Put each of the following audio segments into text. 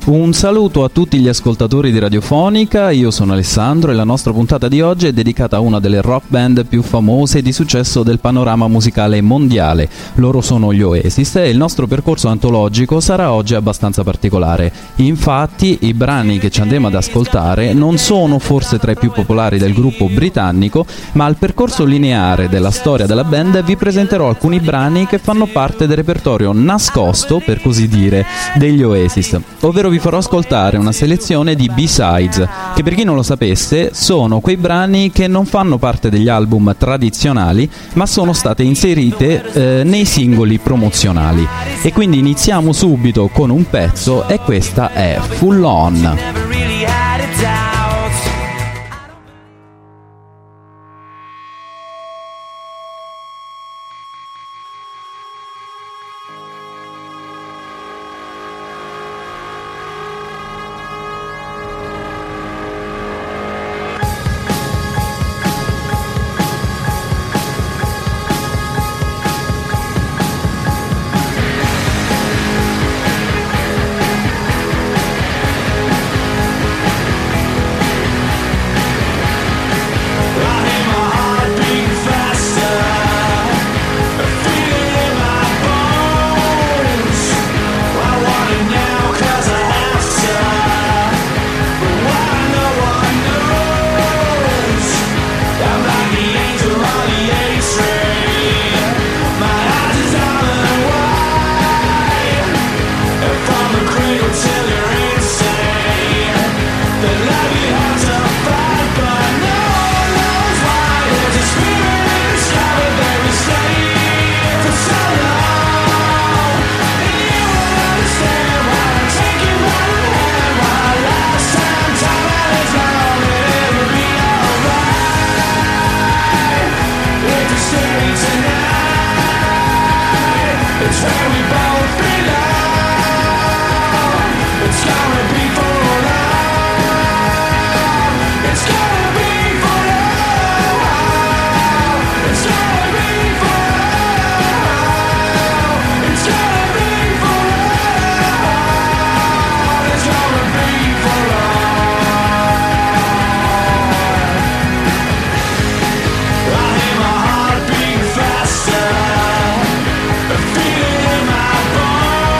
Un saluto a tutti gli ascoltatori di Radiofonica, io sono Alessandro e la nostra puntata di oggi è dedicata a una delle rock band più famose e di successo del panorama musicale mondiale. Loro sono gli Oasis e il nostro percorso antologico sarà oggi abbastanza particolare. Infatti i brani che ci andremo ad ascoltare non sono forse tra i più popolari del gruppo britannico, ma al percorso lineare della storia della band vi presenterò alcuni brani che fanno parte del repertorio nascosto, per così dire, degli Oasis, ovvero vi farò ascoltare una selezione di B-sides, che per chi non lo sapesse sono quei brani che non fanno parte degli album tradizionali, ma sono state inserite nei singoli promozionali. E quindi iniziamo subito con un pezzo e questa è Full On. Feeling in my bones.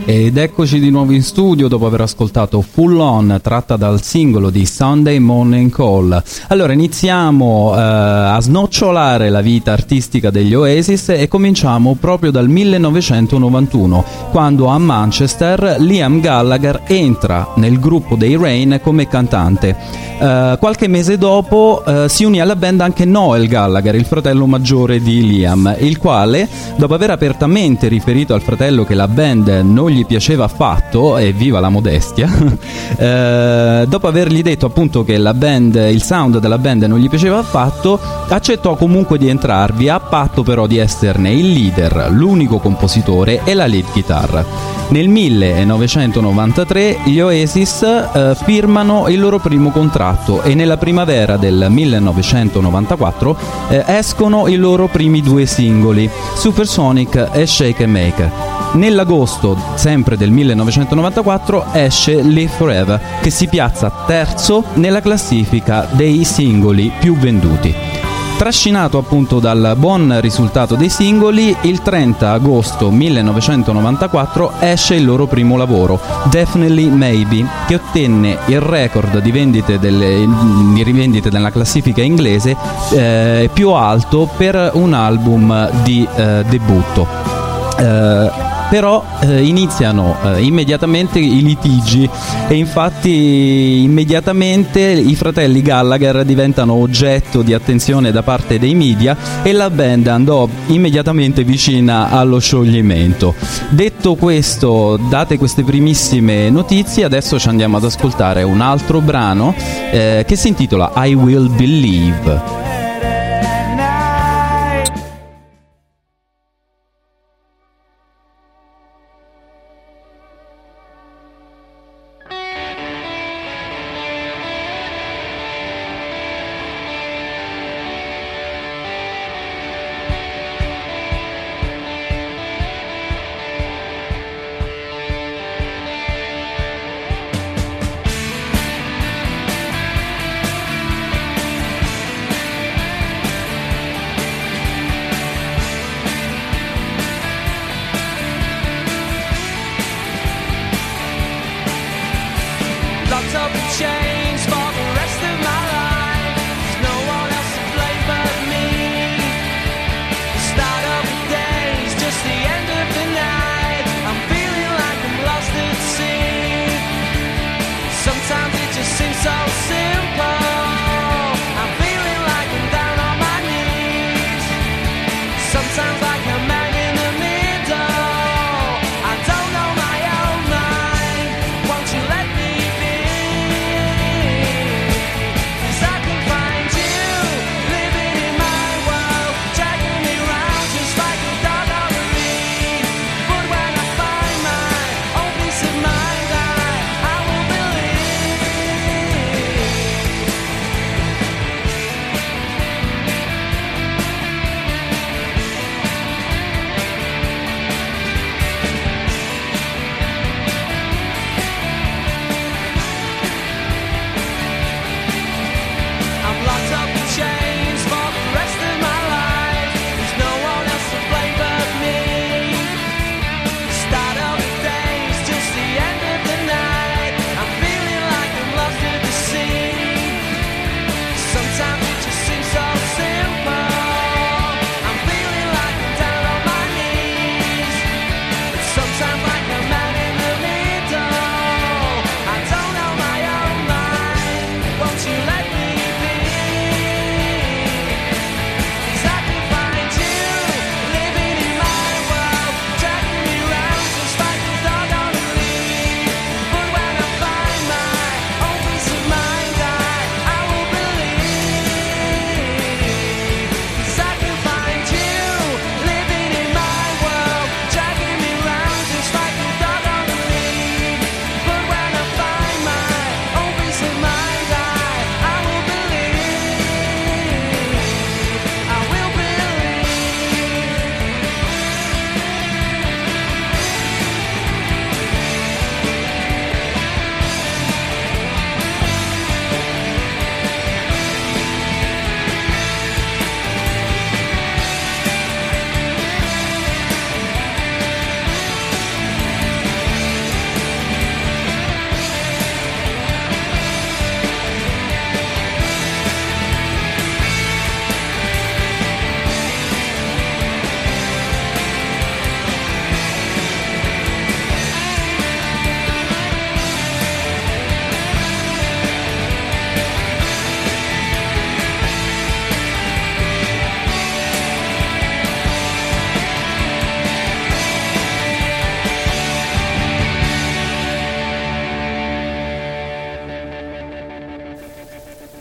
Ed eccoci di nuovo in studio dopo aver ascoltato Full On, tratta dal singolo di Sunday Morning Call. Allora iniziamo a snocciolare la vita artistica degli Oasis e cominciamo proprio dal 1991, quando a Manchester Liam Gallagher entra nel gruppo dei Rain come cantante. Qualche mese dopo si unì alla band anche Noel Gallagher, il fratello maggiore di Liam, il quale, dopo aver apertamente riferito al fratello che la band non gli piaceva affatto, e viva la modestia, dopo avergli detto appunto che la band, il sound della band non gli piaceva affatto, accettò comunque di entrarvi, a patto però di esserne il leader, l'unico compositore e la lead guitar. Nel 1993 gli Oasis firmano il loro primo contratto e nella primavera del 1994 escono i loro primi due singoli, Supersonic e Shake and Make. Nell'agosto, sempre del 1994, esce Live Forever, che si piazza terzo nella classifica dei singoli più venduti. Trascinato appunto dal buon risultato dei singoli, il 30 agosto 1994 esce il loro primo lavoro, Definitely Maybe, che ottenne il record di rivendite nella classifica inglese più alto per un album di debutto. Però iniziano immediatamente i litigi e infatti immediatamente i fratelli Gallagher diventano oggetto di attenzione da parte dei media e la band andò immediatamente vicina allo scioglimento. Detto questo, date queste primissime notizie, adesso ci andiamo ad ascoltare un altro brano che si intitola I Will Believe.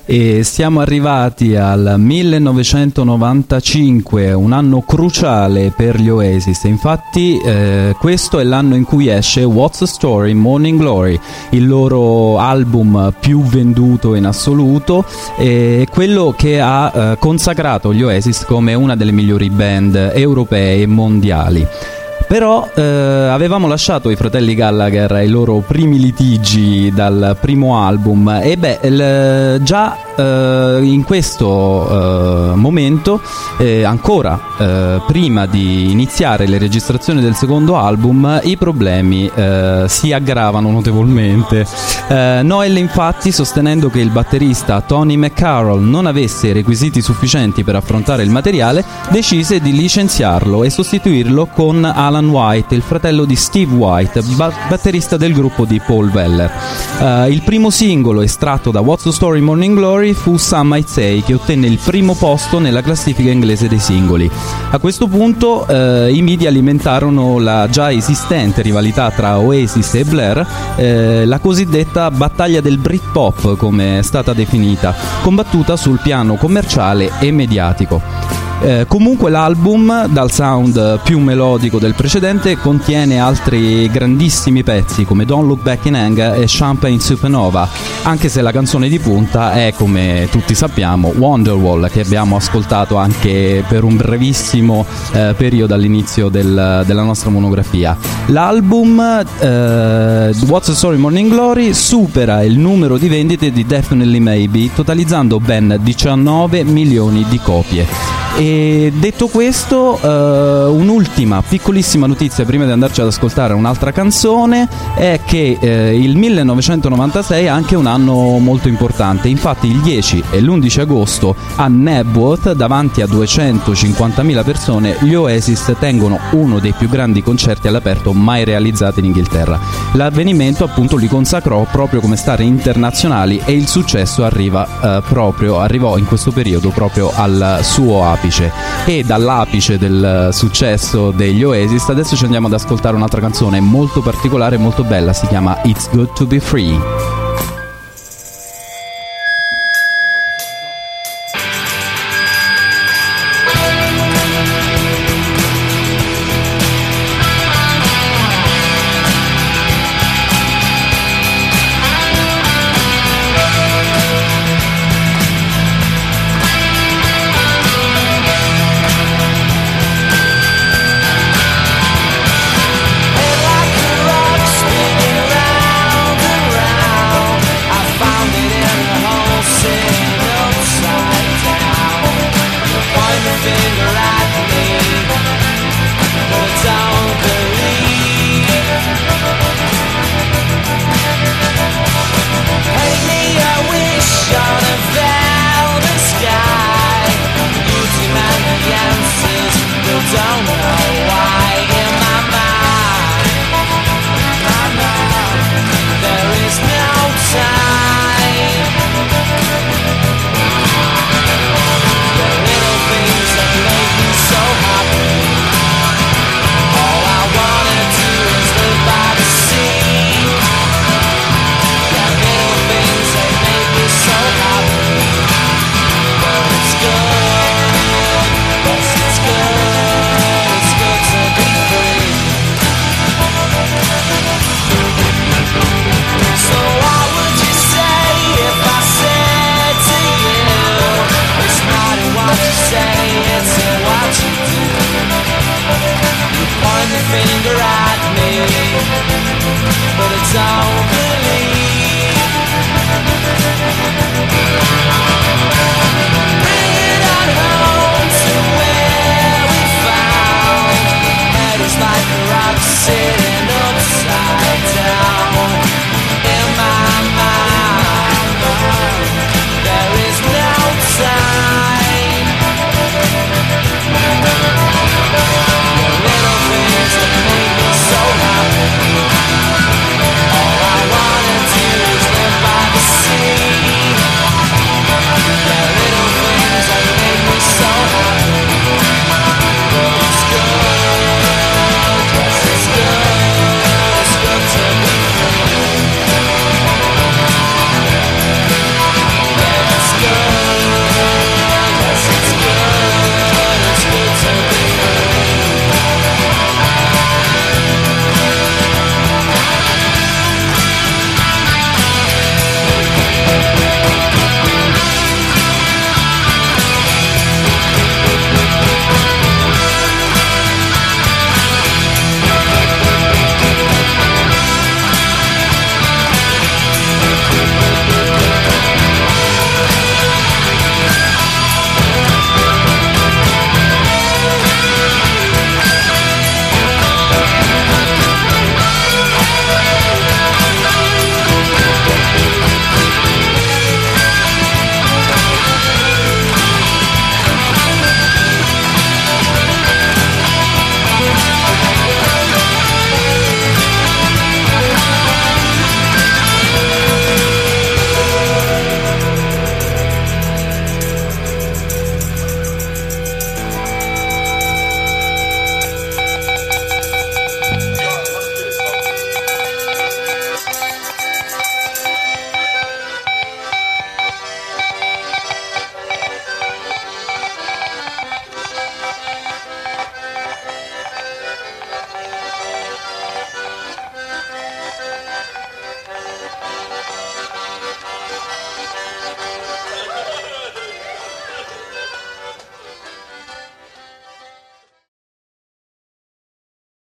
E siamo arrivati al 1995, un anno cruciale per gli Oasis. Infatti questo è l'anno in cui esce What's the Story Morning Glory, il loro album più venduto in assoluto, quello che ha consacrato gli Oasis come una delle migliori band europee e mondiali. Però avevamo lasciato i fratelli Gallagher ai loro primi litigi dal primo album e già in questo momento, ancora prima di iniziare le registrazioni del secondo album, i problemi si aggravano notevolmente. Noel, infatti, sostenendo che il batterista Tony McCarroll non avesse i requisiti sufficienti per affrontare il materiale, decise di licenziarlo e sostituirlo con Alan White, il fratello di Steve White, batterista del gruppo di Paul Weller. Il primo singolo estratto da What's the Story Morning Glory fu Some Might Say, che ottenne il primo posto nella classifica inglese dei singoli. A questo punto i media alimentarono la già esistente rivalità tra Oasis e Blair, la cosiddetta battaglia del Britpop, come è stata definita, combattuta sul piano commerciale e mediatico. Comunque l'album, dal sound più melodico del precedente, contiene altri grandissimi pezzi come Don't Look Back in Anger e Champagne Supernova, anche se la canzone di punta è, come tutti sappiamo, Wonderwall, che abbiamo ascoltato anche per un brevissimo periodo all'inizio della nostra monografia. L'album What's the Story Morning Glory supera il numero di vendite di Definitely Maybe, totalizzando ben 19 milioni di copie. E detto questo, un'ultima piccolissima notizia prima di andarci ad ascoltare un'altra canzone è che il 1996 è anche un anno molto importante. Infatti il 10 e l'11 agosto a Knebworth, davanti a 250.000 persone, gli Oasis tengono uno dei più grandi concerti all'aperto mai realizzati in Inghilterra. L'avvenimento appunto li consacrò proprio come star internazionali e il successo arrivò in questo periodo proprio al suo apice. E dall'apice del successo degli Oasis adesso ci andiamo ad ascoltare un'altra canzone molto particolare, molto bella, si chiama It's Good to Be Free. Down